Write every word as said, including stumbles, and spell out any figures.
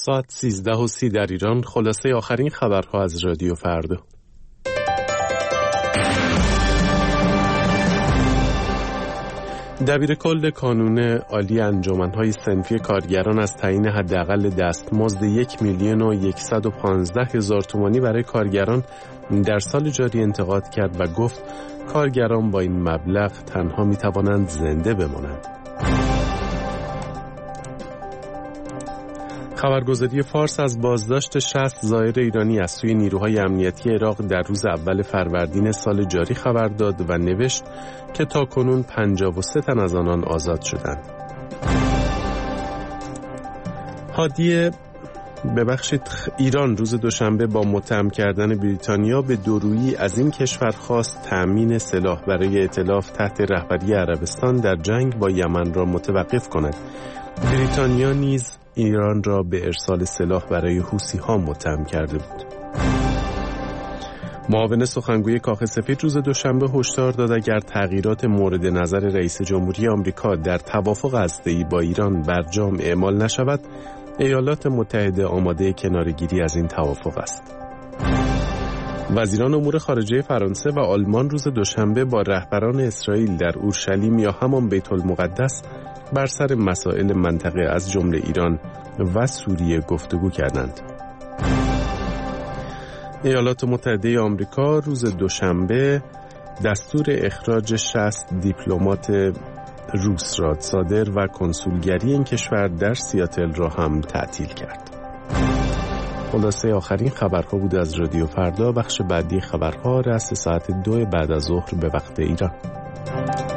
ساعت سیزده و سی در ایران. خلاصه آخرین خبرها از رادیو فردا. دبیر کل کانون عالی انجمن‌های صنفی کارگران از تعیین حداقل دستمزد یک میلیون و یکصد و پانزده هزار تومانی برای کارگران در سال جاری انتقاد کرد و گفت کارگران با این مبلغ تنها می‌توانند زنده بمانند. خبرگزاری فارس از بازداشت شصت زائر ایرانی از سوی نیروهای امنیتی عراق در روز اول فروردین سال جاری خبر داد و نوشت که تاکنون پنجاه و سه تن از آنان آزاد شدند. هادیه ببخشید ایران روز دوشنبه با متهم کردن بریتانیا به دورویی از این کشور خواست تأمین سلاح برای ائتلاف تحت رهبری عربستان در جنگ با یمن را متوقف کند. بریتانیا نیز ایران را به ارسال سلاح برای حوثی ها متهم کرده بود. معاون سخنگوی کاخ سفید روز دوشنبه هشدار داد اگر تغییرات مورد نظر رئیس جمهوری آمریکا در توافق هسته‌ای با ایران برجام اعمال نشود، ایالات متحده آماده کناره‌گیری از این توافق است. وزیران امور خارجه فرانسه و آلمان روز دوشنبه با رهبران اسرائیل در اورشلیم یا همان بیت المقدس بر سر مسائل منطقه از جمله ایران و سوریه گفتگو کردند. ایالات متحده آمریکا روز دوشنبه دستور اخراج شصت دیپلمات روس را صادر و کنسولگری این کشور در سیاتل را هم تعطیل کرد. خلاصه آخرین خبرها بود از رادیو فردا. بخش بعدی خبرها رأس ساعت دو بعد از ظهر به وقت ایران.